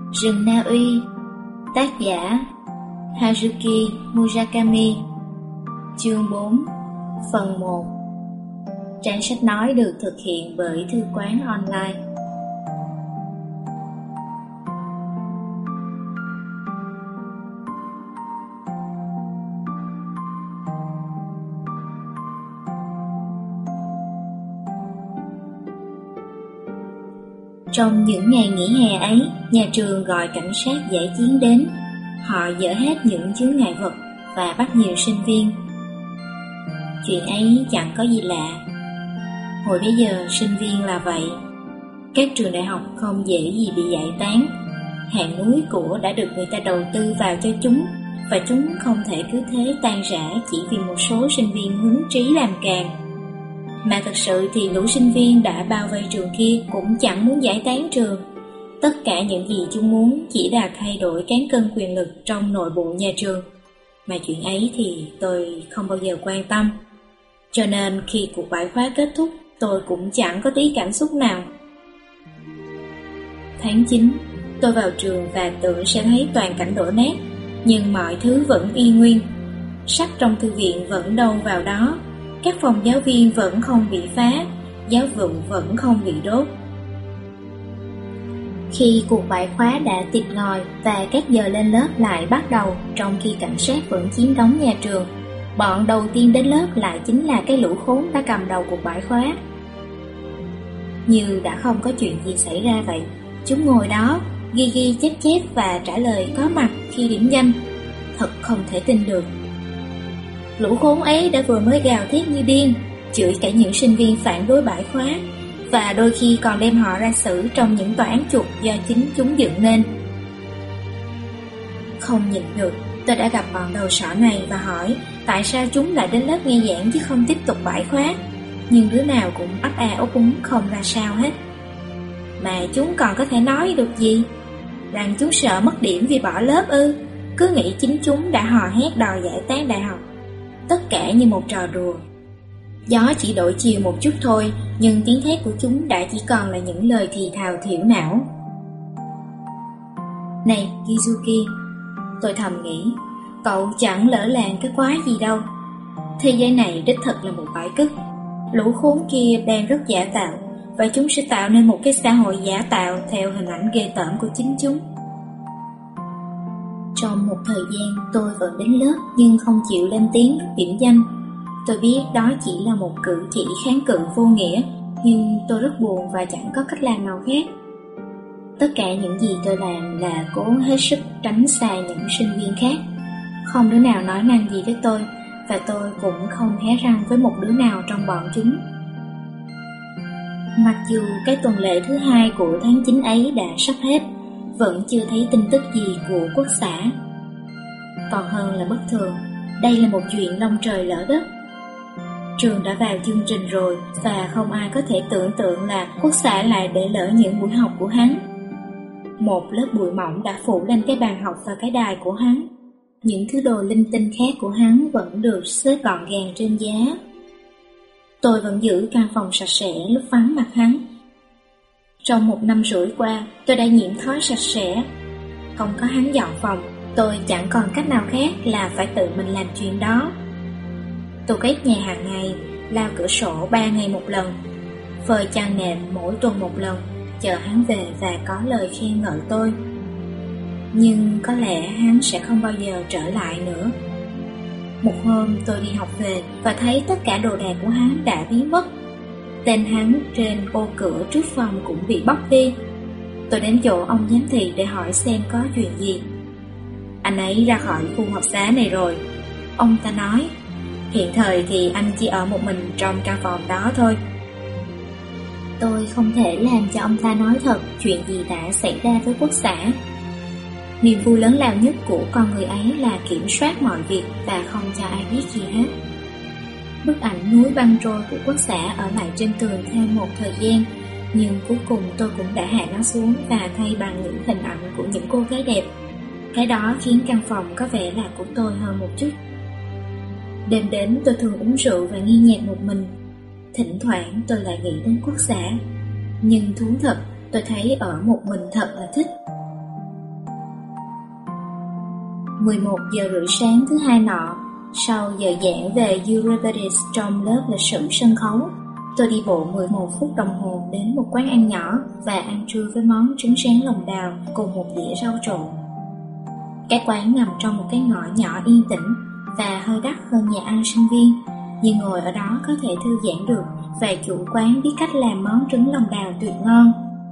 Rừng Na Uy. Tác giả Haruki Murakami. Chương 4. Phần 1. Trang sách nói được thực hiện bởi Thư quán online. Trong những ngày nghỉ hè ấy, nhà trường gọi cảnh sát giải chiến đến. Họ dỡ hết những chướng ngại vật và bắt nhiều sinh viên. Chuyện ấy chẳng có gì lạ. Hồi bấy giờ sinh viên là vậy. Các trường đại học không dễ gì bị giải tán. Hạng núi của đã được người ta đầu tư vào cho chúng, và chúng không thể cứ thế tan rã chỉ vì một số sinh viên hứng trí làm càng. Mà thật sự thì lũ sinh viên đã bao vây trường kia cũng chẳng muốn giải tán trường. Tất cả những gì chúng muốn chỉ là thay đổi cán cân quyền lực trong nội bộ nhà trường. Mà chuyện ấy thì tôi không bao giờ quan tâm. Cho nên khi cuộc bãi khóa kết thúc, tôi cũng chẳng có tí cảm xúc nào. Tháng 9, tôi vào trường và tưởng sẽ thấy toàn cảnh đổ nát. Nhưng mọi thứ vẫn y nguyên. Sách trong thư viện vẫn đâu vào đó. Các phòng giáo viên vẫn không bị phá, giáo vụ vẫn không bị đốt. Khi cuộc bãi khóa đã tịt ngòi và các giờ lên lớp lại bắt đầu, trong khi cảnh sát vẫn chiếm đóng nhà trường, bọn đầu tiên đến lớp lại chính là cái lũ khốn đã cầm đầu cuộc bãi khóa. Như đã không có chuyện gì xảy ra vậy, chúng ngồi đó, ghi chép và trả lời có mặt khi điểm danh. Thật không thể tin được. Lũ khốn ấy đã vừa mới gào thét như điên, chửi cả những sinh viên phản đối bãi khóa, và đôi khi còn đem họ ra xử trong những tòa án chuột do chính chúng dựng nên. Không nhịn được, tôi đã gặp bọn đầu sỏ này và hỏi tại sao chúng lại đến lớp nghe giảng chứ không tiếp tục bãi khóa. Nhưng đứa nào cũng ấp a ấp úng không ra sao hết. Mà chúng còn có thể nói được gì? Rằng chúng sợ mất điểm vì bỏ lớp ư? Cứ nghĩ chính chúng đã hò hét đòi giải tán đại học. Tất cả như một trò đùa. Gió chỉ đổi chiều một chút thôi, nhưng tiếng thét của chúng đã chỉ còn là những lời thì thào thiểu não. Này Kizuki, tôi thầm nghĩ, cậu chẳng lỡ làng cái quái gì đâu. Thế giới này đích thực là một bãi cất. Lũ khốn kia đang rất giả tạo, và chúng sẽ tạo nên một cái xã hội giả tạo theo hình ảnh ghê tởm của chính chúng. Trong một thời gian tôi vẫn đến lớp nhưng không chịu lên tiếng điểm danh. Tôi biết đó chỉ là một cử chỉ kháng cự vô nghĩa, nhưng tôi rất buồn và chẳng có cách làm nào khác. Tất cả những gì tôi làm là cố hết sức tránh xa những sinh viên khác. Không đứa nào nói năng gì với tôi, và tôi cũng không hé răng với một đứa nào trong bọn chúng. Mặc dù cái tuần lễ thứ 2 của tháng 9 ấy đã sắp hết, vẫn chưa thấy tin tức gì của quốc xã. Còn hơn là bất thường, đây là một chuyện long trời lỡ đất. Trường đã vào chương trình rồi, và không ai có thể tưởng tượng là quốc xã lại để lỡ những buổi học của hắn. Một lớp bụi mỏng đã phủ lên cái bàn học và cái đài của hắn. Những thứ đồ linh tinh khác của hắn vẫn được xếp gọn gàng trên giá. Tôi vẫn giữ căn phòng sạch sẽ lúc vắng mặt hắn. Trong 1 năm rưỡi qua, tôi đã nhiễm thói sạch sẽ. Không có hắn dọn phòng, tôi chẳng còn cách nào khác là phải tự mình làm chuyện đó. Tôi quét nhà hàng ngày, lau cửa sổ 3 ngày một lần, phơi chăn nệm mỗi tuần một lần, chờ hắn về và có lời khen ngợi tôi. Nhưng có lẽ hắn sẽ không bao giờ trở lại nữa. Một hôm tôi đi học về và thấy tất cả đồ đạc của hắn đã biến mất. Tên hắn trên ô cửa trước phòng cũng bị bóc đi. Tôi đến chỗ ông giám thị để hỏi xem có chuyện gì. Anh ấy ra khỏi khu học xá này rồi, ông ta nói. Hiện thời thì anh chỉ ở một mình trong căn phòng đó thôi. Tôi không thể làm cho ông ta nói thật chuyện gì đã xảy ra với quốc xã. Niềm vui lớn lao nhất của con người ấy là kiểm soát mọi việc và không cho ai biết gì hết. Bức ảnh núi băng trôi của quốc xã ở lại trên tường thêm một thời gian, nhưng cuối cùng tôi cũng đã hạ nó xuống và thay bằng những hình ảnh của những cô gái đẹp. Cái đó khiến căn phòng có vẻ là của tôi hơn một chút. Đêm đến tôi thường uống rượu và nghe nhạc một mình. Thỉnh thoảng tôi lại nghĩ đến quốc xã. Nhưng thú thật, tôi thấy ở một mình thật là thích. 11 giờ rưỡi sáng thứ hai nọ, sau giờ giảng về Euripides trong lớp lịch sử sân khấu, tôi đi bộ 11 phút đồng hồ đến một quán ăn nhỏ và ăn trưa với món trứng rán lòng đào cùng một đĩa rau trộn. Cái quán nằm trong một cái ngõ nhỏ yên tĩnh và hơi đắt hơn nhà ăn sinh viên, nhưng ngồi ở đó có thể thư giãn được và chủ quán biết cách làm món trứng lòng đào tuyệt ngon.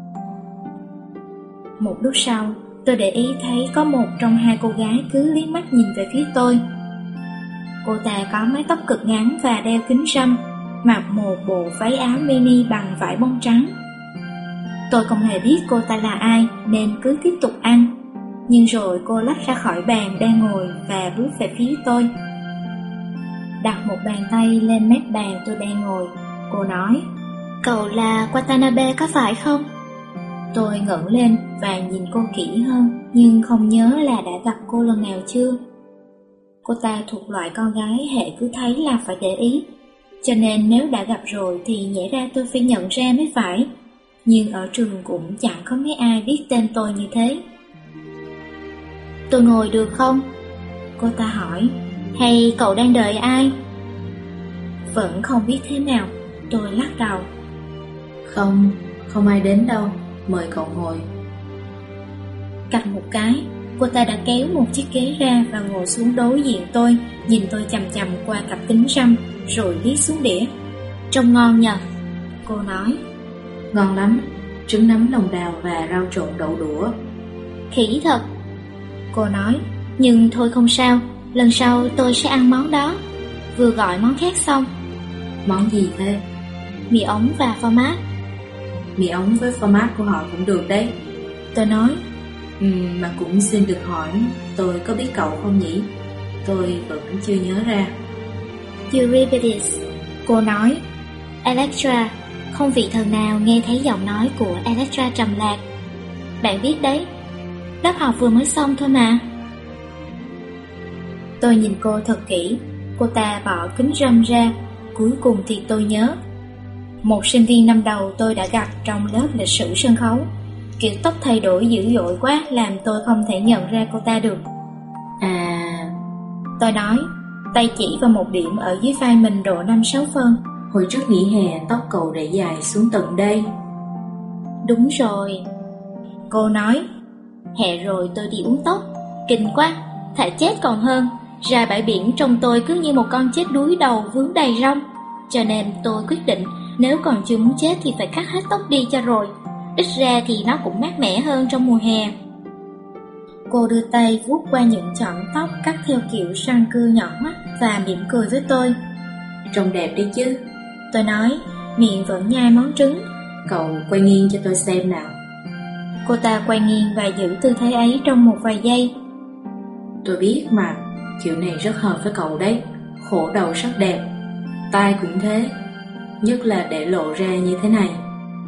Một lúc sau, tôi để ý thấy có một trong hai cô gái cứ liếc mắt nhìn về phía tôi. Cô ta có mái tóc cực ngắn và đeo kính râm, mặc một bộ váy áo mini bằng vải bông trắng. Tôi không hề biết cô ta là ai nên cứ tiếp tục ăn. Nhưng rồi cô lách ra khỏi bàn đang ngồi và bước về phía tôi. Đặt một bàn tay lên mép bàn tôi đang ngồi, cô nói: "Cậu là Watanabe có phải không?" Tôi ngẩng lên và nhìn cô kỹ hơn, nhưng không nhớ là đã gặp cô lần nào chưa. Cô ta thuộc loại con gái hệ cứ thấy là phải để ý, cho nên nếu đã gặp rồi thì nhẽ ra tôi phải nhận ra mới phải. Nhưng ở trường cũng chẳng có mấy ai biết tên tôi như thế. "Tôi ngồi được không?" cô ta hỏi. "Hay cậu đang đợi ai?" Vẫn không biết thế nào, tôi lắc đầu. Không ai đến đâu, mời cậu ngồi." Cạch một cái, cô ta đã kéo một chiếc ghế ra và ngồi xuống đối diện tôi, nhìn tôi chằm chằm qua cặp kính râm, rồi liếc xuống đĩa. "Trông ngon nhờ," cô nói. "Ngon lắm, trứng nấm lòng đào và rau trộn đậu đũa." "Khỉ thật," cô nói. "Nhưng thôi không sao, lần sau tôi sẽ ăn món đó." Vừa gọi món khác xong. "Món gì thế?" "Mì ống và phô mát." "Mì ống với phô mát của họ cũng được đấy," tôi nói. Mà cũng xin được hỏi, tôi có biết cậu không nhỉ? Tôi vẫn chưa nhớ ra." "Euripides," cô nói. "Electra, không vị thần nào nghe thấy giọng nói của Electra trầm lạc. Bạn biết đấy, lớp học vừa mới xong thôi mà." Tôi nhìn cô thật kỹ. Cô ta bỏ kính râm ra. Cuối cùng thì tôi nhớ. Một sinh viên năm đầu tôi đã gặp trong lớp lịch sử sân khấu. Kiểu tóc thay đổi dữ dội quá làm tôi không thể nhận ra cô ta được. Tôi nói, tay chỉ vào một điểm ở dưới vai mình độ 5-6 phân. "Hồi trước nghỉ hè tóc cậu để dài xuống tận đây." "Đúng rồi," cô nói. "Hè rồi tôi đi uống tóc. Kinh quá, thà chết còn hơn. Ra bãi biển trông tôi cứ như một con chết đuối đầu vướng đầy rong. Cho nên tôi quyết định nếu còn chưa muốn chết thì phải cắt hết tóc đi cho rồi. Ít ra thì nó cũng mát mẻ hơn trong mùa hè." Cô đưa tay vuốt qua những chọn tóc cắt theo kiểu răng cưa nhỏ và mỉm cười với tôi. "Trông đẹp đấy chứ," tôi nói, miệng vẫn nhai món trứng. "Cậu quay nghiêng cho tôi xem nào." Cô ta quay nghiêng và giữ tư thế ấy trong một vài giây. "Tôi biết mà, kiểu này rất hợp với cậu đấy. Khổ đầu rất đẹp, tai cũng thế, nhất là để lộ ra như thế này."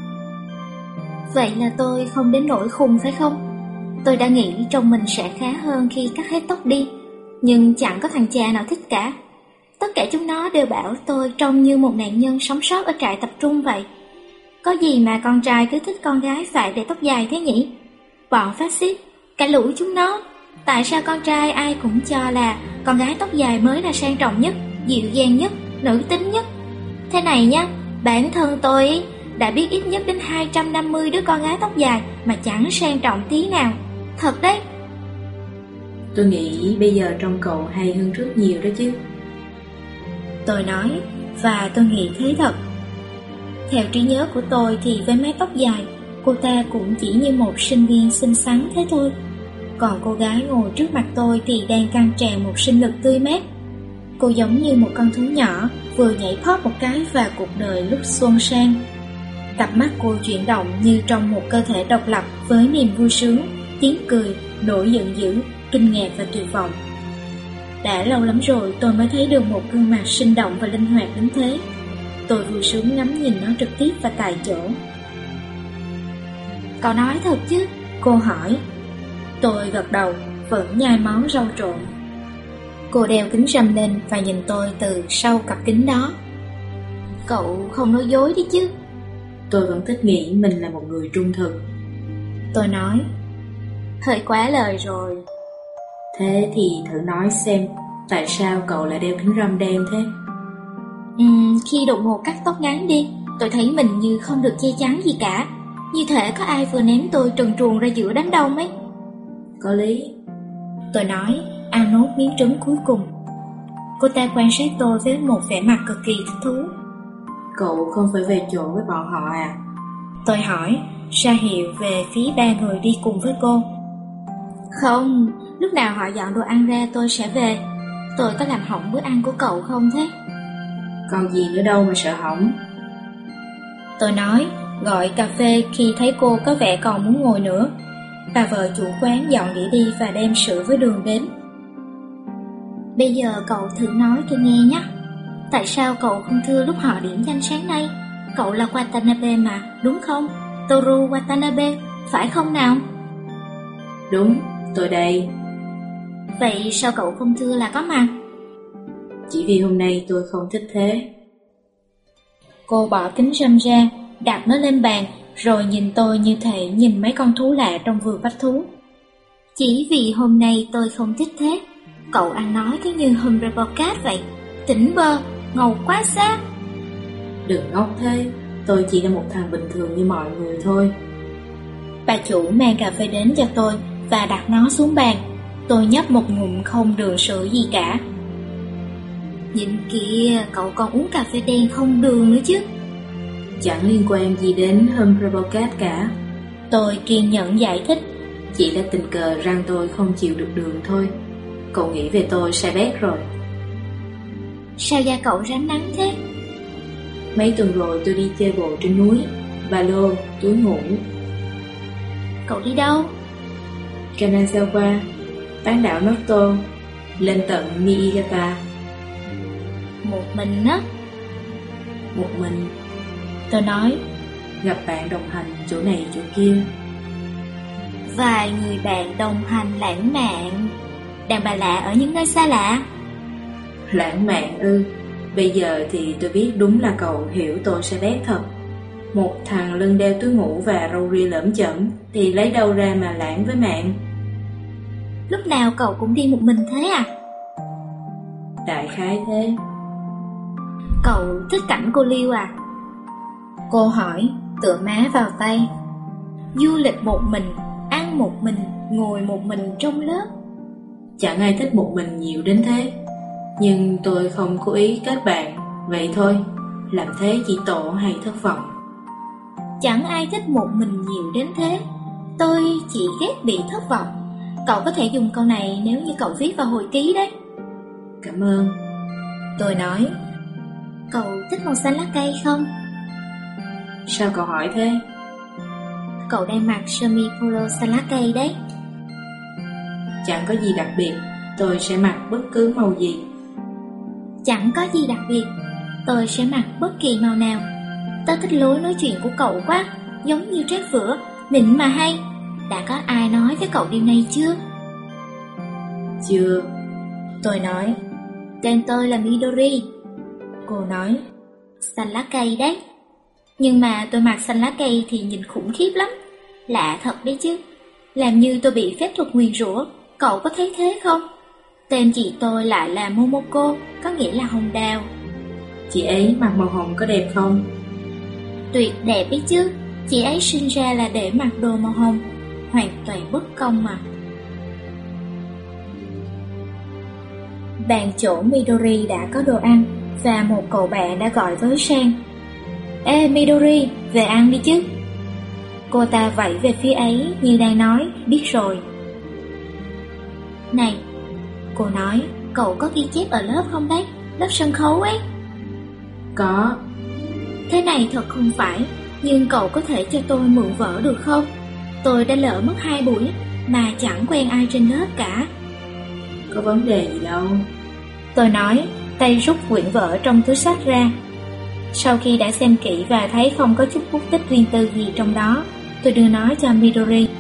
Vậy là tôi không đến nỗi khùng phải không? Tôi đã nghĩ trông mình sẽ khá hơn khi cắt hết tóc đi, nhưng chẳng có thằng cha nào thích cả. Tất cả chúng nó đều bảo tôi trông như một nạn nhân sống sót ở trại tập trung vậy. Có gì mà con trai cứ thích con gái phải để tóc dài thế nhỉ? Bọn phát xít, cả lũ chúng nó. Tại sao con trai ai cũng cho là con gái tóc dài mới là sang trọng nhất, dịu dàng nhất, nữ tính nhất? Thế này nhá, bản thân tôi đã biết ít nhất đến 250 đứa con gái tóc dài mà chẳng sang trọng tí nào. Thật đấy. "Tôi nghĩ bây giờ trông cậu hay hơn rất nhiều đó chứ," tôi nói, và tôi nghĩ thế thật. Theo trí nhớ của tôi thì với mái tóc dài, cô ta cũng chỉ như một sinh viên xinh xắn thế thôi. Còn cô gái ngồi trước mặt tôi thì đang căng tràn một sinh lực tươi mát. Cô giống như một con thú nhỏ vừa nhảy phót một cái và cuộc đời lúc xuân sang. Cặp mắt cô chuyển động như trong một cơ thể độc lập với niềm vui sướng, tiếng cười, nỗi giận dữ, kinh ngạc và tuyệt vọng. Đã lâu lắm rồi tôi mới thấy được một gương mặt sinh động và linh hoạt đến thế. Tôi vui sướng ngắm nhìn nó trực tiếp và tại chỗ. "Cậu nói thật chứ?" cô hỏi. Tôi gật đầu, vẫn nhai món rau trộn. Cô đeo kính râm lên và nhìn tôi từ sau cặp kính đó. "Cậu không nói dối đi chứ?" "Tôi vẫn thích nghĩ mình là một người trung thực," tôi nói. "Hơi quá lời rồi." Thế thì thử nói xem, tại sao cậu lại đeo kính râm đen thế? Khi đột ngột cắt tóc ngắn đi, tôi thấy mình như không được che chắn gì cả. Như thể có ai vừa ném tôi trần truồng ra giữa đám đông ấy. Có lý, tôi nói, ăn nốt miếng trứng cuối cùng. Cô ta quan sát tôi với một vẻ mặt cực kỳ thích thú. Cậu không phải về chỗ với bọn họ à? Tôi hỏi, ra hiệu về phía ba người đi cùng với cô. Không, lúc nào họ dọn đồ ăn ra tôi sẽ về. Tôi có làm hỏng bữa ăn của cậu không thế? Còn gì nữa đâu mà sợ hỏng. Tôi nói, gọi cà phê khi thấy cô có vẻ còn muốn ngồi nữa. Bà vợ chủ quán dọn đĩa đi và đem sữa với đường đến. Bây giờ cậu thử nói tôi nghe nhé. Tại sao cậu không thưa lúc họ điểm danh sáng nay? Cậu là Watanabe mà, đúng không? Toru Watanabe, phải không nào? Đúng, tôi đây. Vậy sao cậu không thưa là có mặt? Chỉ vì hôm nay tôi không thích thế. Cô bỏ kính râm ra, đặt nó lên bàn, rồi nhìn tôi như thể nhìn mấy con thú lạ trong vườn bách thú. Chỉ vì hôm nay tôi không thích thế. Cậu ăn nói cứ như Humphrey Bogart vậy. Tỉnh bơ, ngầu quá xa. Đừng ngốc thế, tôi chỉ là một thằng bình thường như mọi người thôi. Bà chủ mang cà phê đến cho tôi và đặt nó xuống bàn. Tôi nhấp một ngụm không đường sữa gì cả. Nhìn kìa, cậu còn uống cà phê đen không đường nữa chứ. Chẳng liên quan gì đến Humphrey Bogart cả. Tôi kiên nhẫn giải thích. Chỉ là tình cờ rằng tôi không chịu được đường thôi. Cậu nghĩ về tôi sai bét rồi. Sao da cậu rám nắng thế? Mấy tuần rồi tôi đi chơi bộ trên núi, ba lô, túi ngủ. Cậu đi đâu? Kanazawa, bán đảo Noto, lên tận Niigata. Một mình á? Một mình. Tôi nói, gặp bạn đồng hành chỗ này chỗ kia. Vài người bạn đồng hành lãng mạn. Đàn bà lạ ở những nơi xa lạ. Lãng mạn ư? Bây giờ thì tôi biết đúng là cậu hiểu tôi sai bét thật. Một thằng lưng đeo túi ngủ và râu ria lởm chởm thì lấy đâu ra mà lãng với mạng. Lúc nào cậu cũng đi một mình thế à? Đại khái thế. Cậu thích cảnh cô liêu à? Cô hỏi, tựa má vào tay. Du lịch một mình, ăn một mình, ngồi một mình trong lớp. Chẳng ai thích một mình nhiều đến thế. Nhưng tôi không cố ý kết bạn. Vậy thôi, làm thế chỉ tổ hay thất vọng. Chẳng ai thích một mình nhiều đến thế. Tôi chỉ ghét bị thất vọng. Cậu có thể dùng câu này nếu như cậu viết vào hồi ký đấy. Cảm ơn. Tôi nói, cậu thích màu xanh lá cây không? Sao cậu hỏi thế? Cậu đang mặc sơ mi polo xanh lá cây đấy. Chẳng có gì đặc biệt, tôi sẽ mặc bất cứ màu gì. Chẳng có gì đặc biệt, tôi sẽ mặc bất kỳ màu nào. Tớ thích lối nói chuyện của cậu quá, giống như trát vữa, mịn mà hay. Đã có ai nói với cậu điều này chưa? Chưa. Tôi nói, tên tôi là Midori. Cô nói, xanh lá cây đấy. Nhưng mà tôi mặc xanh lá cây thì nhìn khủng khiếp lắm. Lạ thật đấy chứ. Làm như tôi bị phép thuật nguyền rủa. Cậu có thấy thế không? Tên chị tôi lại là Momoko, có nghĩa là hồng đào. Chị ấy mặc màu hồng có đẹp không? Tuyệt đẹp ấy chứ. Chị ấy sinh ra là để mặc đồ màu hồng. Hoàn toàn bất công mà. Bàn chỗ Midori đã có đồ ăn và một cậu bạn đã gọi với sang. Ê Midori, về ăn đi chứ. Cô ta vẫy về phía ấy như đang nói, biết rồi. Này, cô nói, cậu có ghi chép ở lớp không đấy? Lớp sân khấu ấy. Có. Thế này thật không phải, nhưng cậu có thể cho tôi mượn vở được không? Tôi đã lỡ mất 2 buổi mà chẳng quen ai trên lớp cả. Có vấn đề gì đâu. Tôi nói, tay rút quyển vở trong túi xách ra. Sau khi đã xem kỹ và thấy không có chút bút tích riêng tư gì trong đó, tôi đưa nó cho Midori.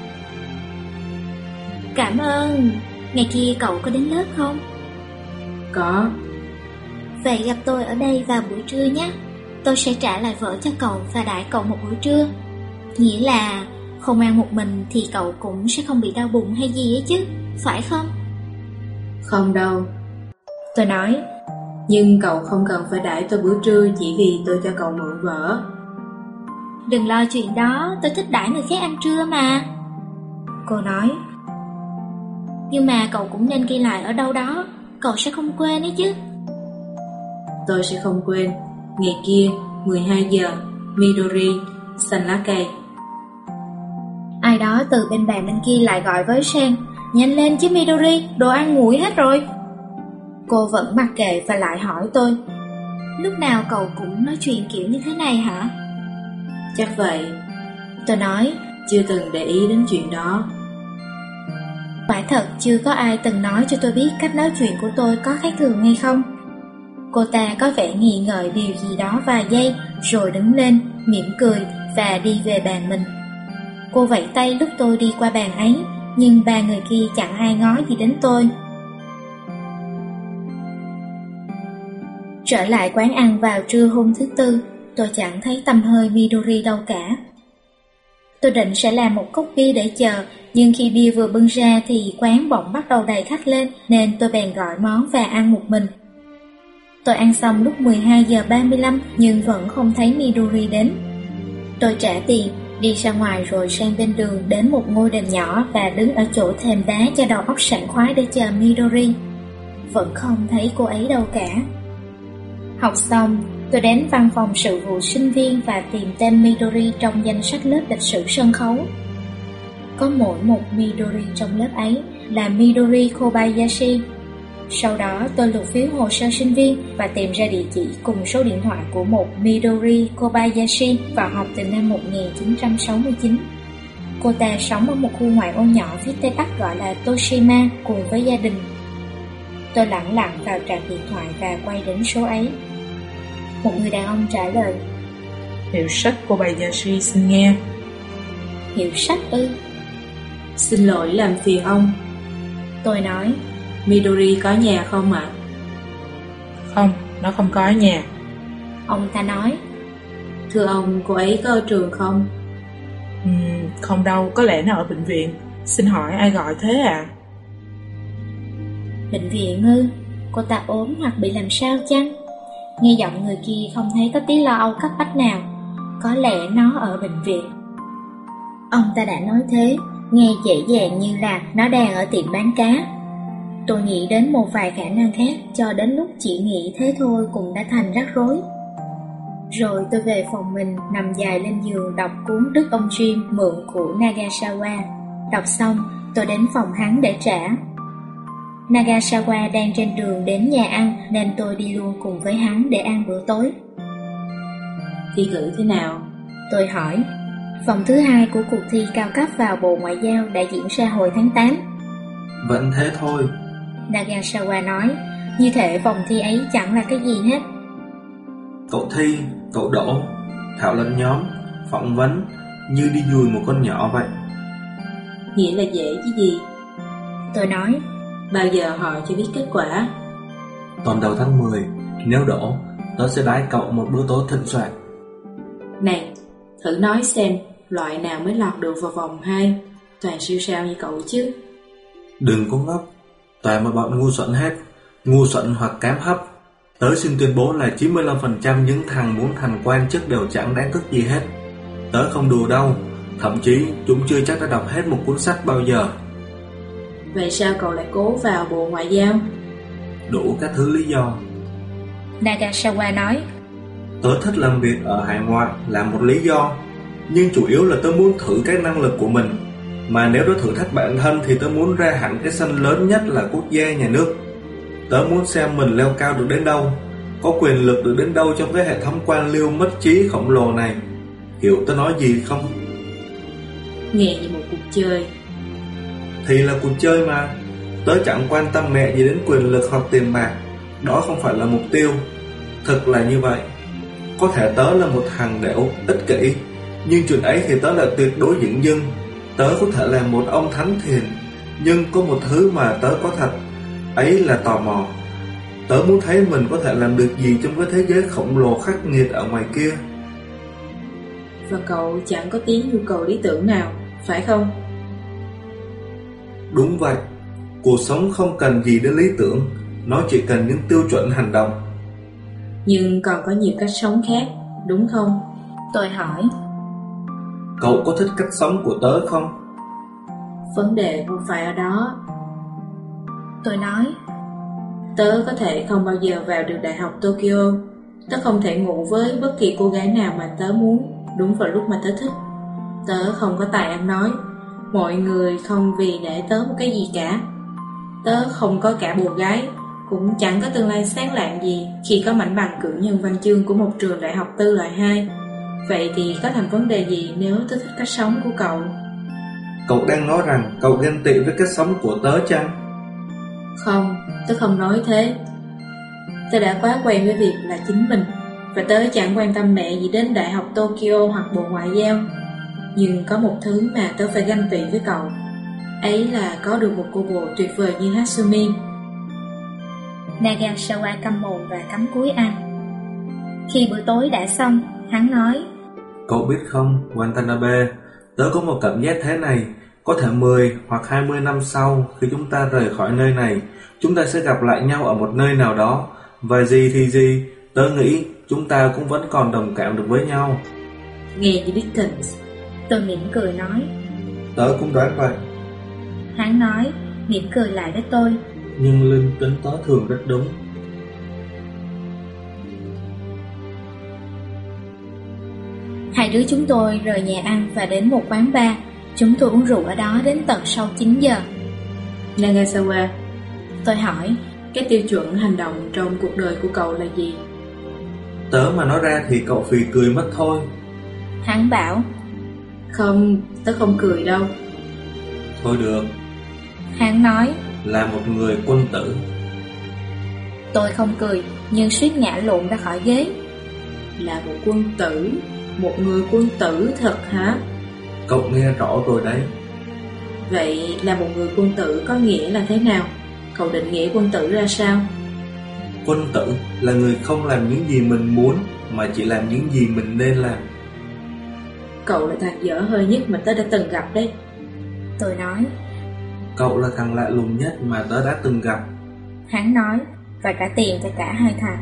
Cảm ơn. Ngày kia cậu có đến lớp không? Có. Vậy gặp tôi ở đây vào buổi trưa nhé. Tôi sẽ trả lại vở cho cậu và đãi cậu một buổi trưa. Nghĩa là không ăn một mình thì cậu cũng sẽ không bị đau bụng hay gì ấy chứ, phải không? Không đâu. Tôi nói. Nhưng cậu không cần phải đãi tôi bữa trưa chỉ vì tôi cho cậu mượn vở. Đừng lo chuyện đó, tôi thích đãi người khác ăn trưa mà. Cô nói. Nhưng mà cậu cũng nên ghi lại ở đâu đó, cậu sẽ không quên ấy chứ. Tôi sẽ không quên. Ngày kia 12 giờ, Midori, xanh lá cây. Ai đó từ bên bàn bên kia lại gọi với Sen. Nhanh lên chứ Midori, đồ ăn nguội hết rồi. Cô vẫn mặc kệ và lại hỏi tôi. Lúc nào cậu cũng nói chuyện kiểu như thế này hả? Chắc vậy. Tôi nói. Chưa từng để ý đến chuyện đó. Quả thật chưa có ai từng nói cho tôi biết cách nói chuyện của tôi có khác thường hay không. Cô ta có vẻ nghi ngợi điều gì đó vài giây, rồi đứng lên, mỉm cười và đi về bàn mình. Cô vẫy tay lúc tôi đi qua bàn ấy, nhưng ba người kia chẳng ai ngó gì đến tôi. Trở lại quán ăn vào trưa hôm thứ Tư, tôi chẳng thấy tăm hơi Midori đâu cả. Tôi định sẽ làm một cốc bia để chờ, nhưng khi bia vừa bưng ra thì quán bỗng bắt đầu đầy khách lên, nên tôi bèn gọi món và ăn một mình. Tôi ăn xong lúc 12 giờ 35 nhưng vẫn không thấy Midori đến. Tôi trả tiền, đi ra ngoài rồi sang bên đường đến một ngôi đền nhỏ và đứng ở chỗ thềm đá cho đầu óc sảng khoái để chờ Midori. Vẫn không thấy cô ấy đâu cả. Học xong, tôi đến văn phòng sự vụ sinh viên và tìm tên Midori trong danh sách lớp lịch sử sân khấu. Có mỗi một Midori trong lớp ấy là Midori Kobayashi. Sau đó tôi lục phiếu hồ sơ sinh viên và tìm ra địa chỉ cùng số điện thoại của một Midori Kobayashi vào học từ năm 1969. Cô ta sống ở một khu ngoại ô nhỏ phía tây bắc gọi là Toshima cùng với gia đình. Tôi lẳng lặng vào trạm điện thoại và quay đến số ấy. Một người đàn ông trả lời. Hiệu sách Kobayashi xin nghe. Hiệu sách ư? Xin lỗi làm phiền ông. Tôi nói. Midori có nhà không ạ? Không, nó không có ở nhà. Ông ta nói. Thưa ông, cô ấy có ở trường không? Không đâu, có lẽ nó ở bệnh viện. Xin hỏi ai gọi thế ạ? Bệnh viện ư? Cô ta ốm hoặc bị làm sao chăng? Nghe giọng người kia không thấy có tí lo âu cấp bách nào. Có lẽ nó ở bệnh viện. Ông ta đã nói thế, nghe dễ dàng như là nó đang ở tiệm bán cá. Tôi nghĩ đến một vài khả năng khác, cho đến lúc chỉ nghĩ thế thôi cũng đã thành rắc rối. Rồi tôi về phòng mình, nằm dài lên giường đọc cuốn Đức ông Jim mượn của Nagasawa. Đọc xong, tôi đến phòng hắn để trả. Nagasawa đang trên đường đến nhà ăn nên tôi đi luôn cùng với hắn để ăn bữa tối. Thi cử thế nào? Tôi hỏi. Vòng thứ 2 của cuộc thi cao cấp vào Bộ Ngoại giao đã diễn ra hồi tháng 8. Vẫn thế thôi. Nagasawa nói. Như thể vòng thi ấy chẳng là cái gì hết. Cậu thi, cậu đỗ, thảo luận nhóm, phỏng vấn, như đi dùi một con nhỏ vậy. Nghĩa là dễ chứ gì? Tôi nói. Bao giờ họ cho biết kết quả? Tuần đầu tháng 10, nếu đỗ, tớ sẽ đãi cậu một bữa tối thịnh soạn. Này, thử nói xem, loại nào mới lọt được vào vòng 2? Toàn siêu sao như cậu chứ. Đừng có ngốc, toàn một bọn ngu xuẩn hết, ngu xuẩn hoặc kém hấp. Tớ xin tuyên bố là 95% những thằng muốn thành quan chức đều chẳng đáng cất gì hết. Tớ không đùa đâu, thậm chí chúng chưa chắc đã đọc hết một cuốn sách bao giờ. Vậy sao cậu lại cố vào Bộ Ngoại giao? Đủ các thứ lý do. Nagasawa nói. Tớ thích làm việc ở hải ngoại là một lý do, nhưng chủ yếu là tớ muốn thử cái năng lực của mình. Mà nếu đó thử thách bản thân thì tớ muốn ra hẳn cái sân lớn nhất là quốc gia nhà nước. Tớ muốn xem mình leo cao được đến đâu, có quyền lực được đến đâu trong cái hệ thống quan liêu mất trí khổng lồ này. Hiểu tớ nói gì không? Nghe như một cuộc chơi. Thì là cuộc chơi mà. Tớ chẳng quan tâm mẹ gì đến quyền lực hoặc tiền bạc. Đó không phải là mục tiêu. Thực là như vậy. Có thể tớ là một thằng đểu, ích kỷ, nhưng chuyện ấy thì tớ là tuyệt đối dửng dưng. Tớ có thể là một ông thánh thiền, nhưng có một thứ mà tớ có thật, ấy là tò mò. Tớ muốn thấy mình có thể làm được gì trong cái thế giới khổng lồ khắc nghiệt ở ngoài kia. Và cậu chẳng có tí nhu cầu lý tưởng nào, phải không? Đúng vậy. Cuộc sống không cần gì đến lý tưởng, nó chỉ cần những tiêu chuẩn hành động. Nhưng còn có nhiều cách sống khác, đúng không? Tôi hỏi. Cậu có thích cách sống của tớ không? Vấn đề không phải ở đó. Tôi nói. Tớ có thể không bao giờ vào được Đại học Tokyo. Tớ không thể ngủ với bất kỳ cô gái nào mà tớ muốn đúng vào lúc mà tớ thích. Tớ không có tài ăn nói. Mọi người không vì để tớ một cái gì cả. Tớ không có cả bồ gái, cũng chẳng có tương lai sáng lạng gì khi có mảnh bằng cử nhân văn chương của một trường đại học tư loại 2. Vậy thì có thành vấn đề gì nếu tớ thích cách sống của cậu? Cậu đang nói rằng cậu ghen tị với cách sống của tớ chăng? Không, tớ không nói thế. Tớ đã quá quen với việc là chính mình, và tớ chẳng quan tâm mẹ gì đến Đại học Tokyo hoặc Bộ Ngoại giao. Nhưng có một thứ mà tớ phải ganh tị với cậu. Ấy là có được một cô bồ tuyệt vời như Hatsumi. Nagasawa câm mồm và cắm cúi ăn. Khi bữa tối đã xong, hắn nói. Cậu biết không, Watanabe, tớ có một cảm giác thế này. Có thể 10 hoặc 20 năm sau, khi chúng ta rời khỏi nơi này, chúng ta sẽ gặp lại nhau ở một nơi nào đó. Và gì thì gì, tớ nghĩ chúng ta cũng vẫn còn đồng cảm được với nhau. Nghe như Dickens. Tôi mỉm cười nói. Tớ cũng đoán vậy. Hắn nói, mỉm cười lại với tôi. Nhưng linh tính tớ thường rất đúng. Hai đứa chúng tôi rời nhà ăn và đến một quán bar. Chúng tôi uống rượu ở đó đến tận sau 9 giờ. Nagasawa, tôi hỏi, cái tiêu chuẩn hành động trong cuộc đời của cậu là gì? Tớ mà nói ra thì cậu phì cười mất thôi. Hắn bảo. Không, tớ không cười đâu. Thôi được. Hắn nói. Là một người quân tử. Tôi không cười, nhưng suýt ngã lộn ra khỏi ghế. Là một quân tử? Một người quân tử thật hả? Cậu nghe rõ rồi đấy. Vậy là một người quân tử có nghĩa là thế nào? Cậu định nghĩa quân tử ra sao? Quân tử là người không làm những gì mình muốn, mà chỉ làm những gì mình nên làm. Cậu là thằng dở hơi nhất mà tớ đã từng gặp đấy. Tôi nói. Cậu là thằng lạ lùng nhất mà tớ đã từng gặp. Hắn nói, và trả tiền cho cả hai thằng.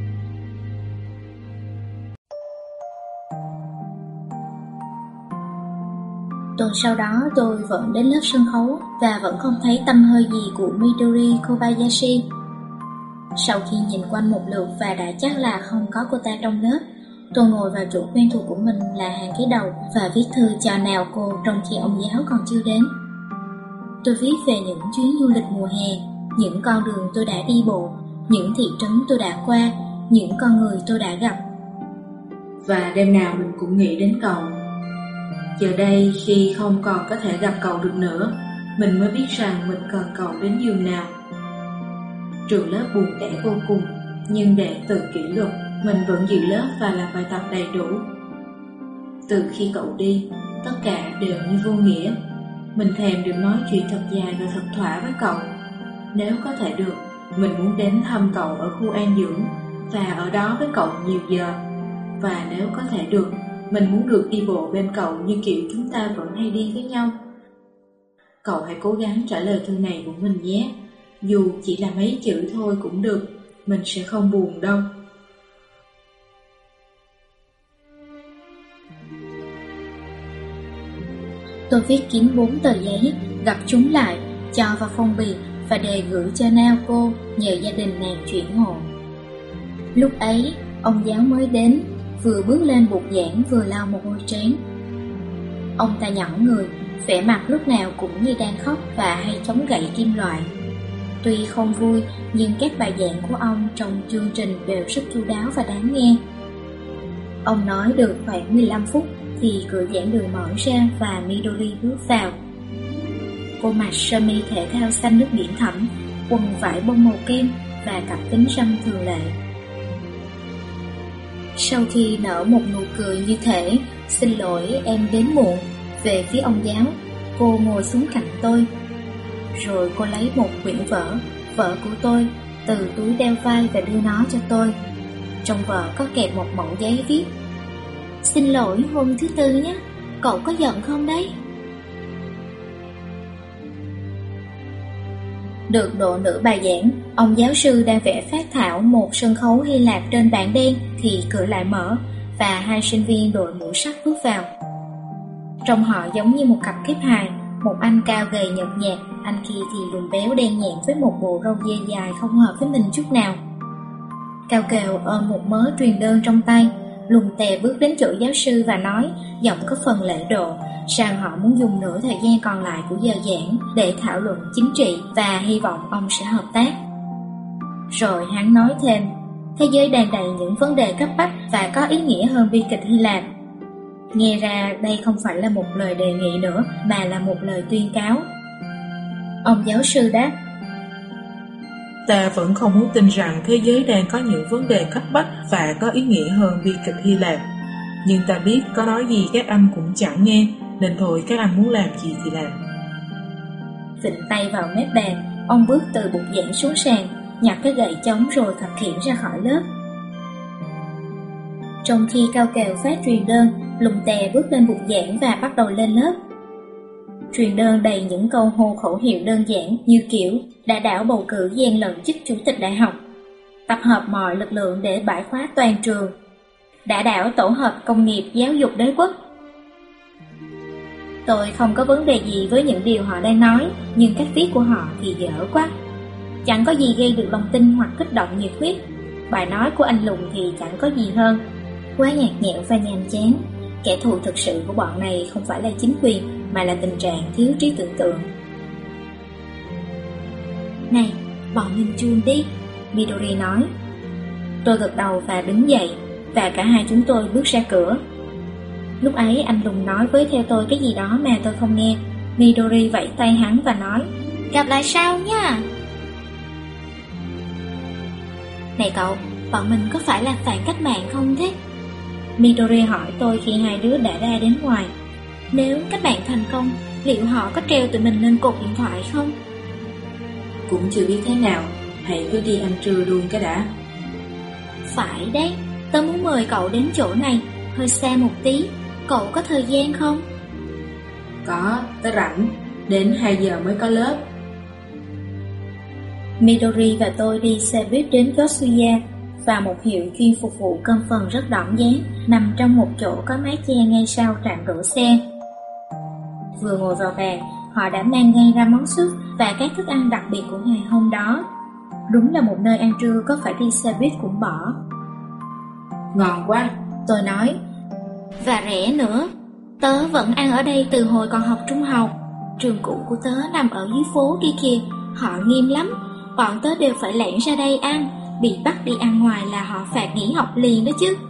Tuần sau đó tôi vẫn đến lớp sân khấu và vẫn không thấy tăm hơi gì của Midori Kobayashi. Sau khi nhìn quanh một lượt và đã chắc là không có cô ta trong lớp, tôi ngồi vào chỗ quen thuộc của mình là hàng ghế đầu và viết thư chào Naoko trong khi ông giáo còn chưa đến. Tôi viết về những chuyến du lịch mùa hè, những con đường tôi đã đi bộ, những thị trấn tôi đã qua, những con người tôi đã gặp. Và đêm nào mình cũng nghĩ đến cậu. Giờ đây khi không còn có thể gặp cậu được nữa, mình mới biết rằng mình cần cậu đến giường nào. Trường lớp buồn tẻ vô cùng, nhưng để tự kỷ luật, mình vẫn giữ lớp và làm bài tập đầy đủ. Từ khi cậu đi, tất cả đều như vô nghĩa. Mình thèm được nói chuyện thật dài và thật thỏa với cậu. Nếu có thể được, mình muốn đến thăm cậu ở khu an dưỡng và ở đó với cậu nhiều giờ. Và nếu có thể được, mình muốn được đi bộ bên cậu như kiểu chúng ta vẫn hay đi với nhau. Cậu hãy cố gắng trả lời thư này của mình nhé. Dù chỉ là mấy chữ thôi cũng được, mình sẽ không buồn đâu. Tôi viết kín 4 tờ giấy, gập chúng lại, cho vào phong bì và đề gửi cho Naoko nhờ gia đình nàng chuyển hộ. Lúc ấy, ông giáo mới đến, vừa bước lên bục giảng vừa lau một môi trán. Ông ta nhõng người, vẻ mặt lúc nào cũng như đang khóc và hay chống gậy kim loại. Tuy không vui, nhưng các bài giảng của ông trong chương trình đều rất chu đáo và đáng nghe. Ông nói được khoảng 15 phút thì cửa giảng đường mở ra và Midori bước vào. Cô mặc sơ mi thể thao xanh nước biển thẫm, quần vải bông màu kem và cặp kính râm thường lệ. Sau khi nở một nụ cười như thể "Xin lỗi em đến muộn" về phía ông giáo, cô ngồi xuống cạnh tôi. Rồi cô lấy một quyển vở của tôi, từ túi đeo vai và đưa nó cho tôi. Trong vở có kẹp một mẩu giấy viết: "Xin lỗi hôm thứ Tư nhé, cậu có giận không đấy?" Được độ nửa bài giảng, ông giáo sư đang vẽ phác thảo một sân khấu Hy Lạp trên bảng đen thì cửa lại mở và hai sinh viên đội mũ sắt bước vào. Trông họ giống như một cặp kép hài, một anh cao gầy nhợt nhạt, anh kia thì lùn béo đen nhẹm với một bộ râu dê dài không hợp với mình chút nào. Cao Kèo ôm một mớ truyền đơn trong tay, lùn tè bước đến chỗ giáo sư và nói, giọng có phần lễ độ, rằng họ muốn dùng nửa thời gian còn lại của giờ giảng để thảo luận chính trị và hy vọng ông sẽ hợp tác. Rồi hắn nói thêm, thế giới đang đầy những vấn đề cấp bách và có ý nghĩa hơn bi kịch Hy Lạp. Nghe ra đây không phải là một lời đề nghị nữa mà là một lời tuyên cáo. Ông giáo sư đáp, ta vẫn không muốn tin rằng thế giới đang có những vấn đề cấp bách và có ý nghĩa hơn bi kịch Hy Lạp. Nhưng ta biết có nói gì các anh cũng chẳng nghe, nên thôi các anh muốn làm gì thì làm. Vịnh tay vào mép bàn, ông bước từ bục giảng xuống sàn, nhặt cái gậy chống rồi khập khiễng ra khỏi lớp. Trong khi Cao Kèo phát truyền đơn, lùn tè bước lên bục giảng và bắt đầu lên lớp. Truyền đơn đầy những câu hô khẩu hiệu đơn giản như kiểu đã đảo bầu cử gian lận chức chủ tịch đại học, tập hợp mọi lực lượng để bãi khóa toàn trường, đã đảo tổ hợp công nghiệp giáo dục đế quốc. Tôi không có vấn đề gì với những điều họ đang nói, nhưng cách viết của họ thì dở quá. Chẳng có gì gây được lòng tin hoặc kích động nhiệt huyết. Bài nói của anh Lùng thì chẳng có gì hơn, quá nhạt nhẽo và nhàm chán. Kẻ thù thực sự của bọn này không phải là chính quyền, mà là tình trạng thiếu trí tưởng tượng. Này, bọn mình chuông đi, Midori nói. Tôi gật đầu và đứng dậy, và cả hai chúng tôi bước ra cửa. Lúc ấy anh Lùng nói với theo tôi cái gì đó mà tôi không nghe. Midori vẫy tay hắn và nói, gặp lại sau nha. Này cậu, bọn mình có phải là phản cách mạng không thế? Midori hỏi tôi khi hai đứa đã ra đến ngoài. Nếu các bạn thành công, liệu họ có treo tụi mình lên cột điện thoại không? Cũng chưa biết thế nào, hãy cứ đi ăn trưa luôn cái đã. Phải đấy, tớ muốn mời cậu đến chỗ này, hơi xa một tí. Cậu có thời gian không? Có, tớ rảnh, đến 2 giờ mới có lớp. Midori và tôi đi xe buýt đến Yotsuya, và một hiệu chuyên phục vụ cơm phần rất đỏm dáng, nằm trong một chỗ có mái che ngay sau trạm đổ xe. Vừa ngồi vào bàn, họ đã mang ngay ra món súp và các thức ăn đặc biệt của ngày hôm đó. Đúng là một nơi ăn trưa có phải đi xe buýt cũng bỏ. Ngon quá, tôi nói. Và rẻ nữa. Tớ vẫn ăn ở đây từ hồi còn học trung học. Trường cũ của tớ nằm ở dưới phố kia kìa. Họ nghiêm lắm. Bọn tớ đều phải lẻn ra đây ăn. Bị bắt đi ăn ngoài là họ phạt nghỉ học liền đó chứ.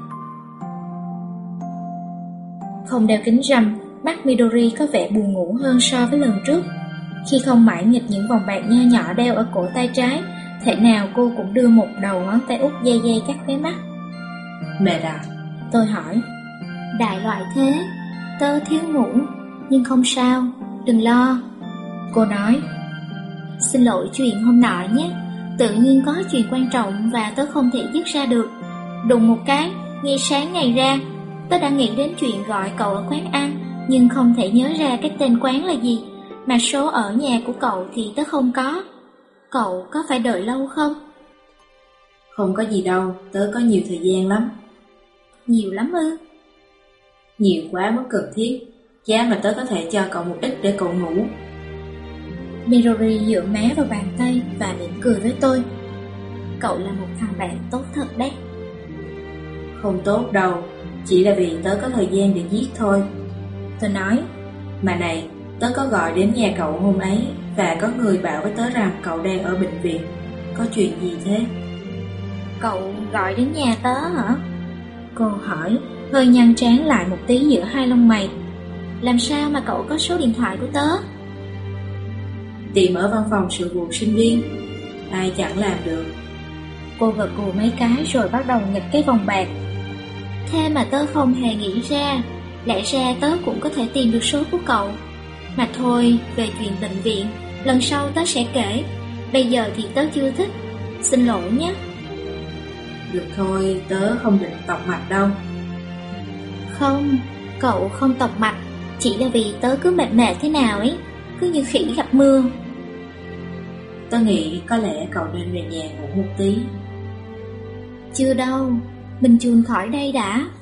Không đeo kính râm, mắt Midori có vẻ buồn ngủ hơn so với lần trước. Khi không mãi nghịch những vòng bạc nho nhỏ đeo ở cổ tay trái, thể nào cô cũng đưa một đầu ngón tay út dây dây các khóe mắt. Mệt à? Tôi hỏi. Đại loại thế. Tớ thiếu ngủ, nhưng không sao, đừng lo. Cô nói. Xin lỗi chuyện hôm nọ nhé. Tự nhiên có chuyện quan trọng và tớ không thể dứt ra được. Đùng một cái, ngay sáng ngày ra, tớ đã nghĩ đến chuyện gọi cậu ở quán ăn, nhưng không thể nhớ ra cái tên quán là gì. Mà số ở nhà của cậu thì tớ không có. Cậu có phải đợi lâu không? Không có gì đâu, tớ có nhiều thời gian lắm. Nhiều lắm ư? Nhiều quá mất cần thiết. Giá mà tớ có thể cho cậu một ít để cậu ngủ. Midori dựa má vào bàn tay và mỉm cười với tôi. Cậu là một thằng bạn tốt thật đấy. Không tốt đâu, chỉ là vì tớ có thời gian để giết thôi. Tôi nói. Mà này, tớ có gọi đến nhà cậu hôm ấy, và có người bảo với tớ rằng cậu đang ở bệnh viện. Có chuyện gì thế? Cậu gọi đến nhà tớ hả? Cô hỏi, hơi nhăn trán lại một tí giữa hai lông mày. Làm sao mà cậu có số điện thoại của tớ? Tìm ở văn phòng sự vụ sinh viên. Ai chẳng làm được. Cô gật gù mấy cái rồi bắt đầu nghịch cái vòng bạc. Thế mà tớ không hề nghĩ ra. Lẽ ra tớ cũng có thể tìm được số của cậu. Mà thôi, về chuyện bệnh viện, lần sau tớ sẽ kể. Bây giờ thì tớ chưa thích. Xin lỗi nhé. Được thôi, tớ không định tọc mạch đâu. Không, cậu không tọc mạch. Chỉ là vì tớ cứ mệt mệt thế nào ấy, cứ như khỉ gặp mưa. Tớ nghĩ có lẽ cậu nên về nhà ngủ một tí. Chưa đâu, mình chuồn khỏi đây đã.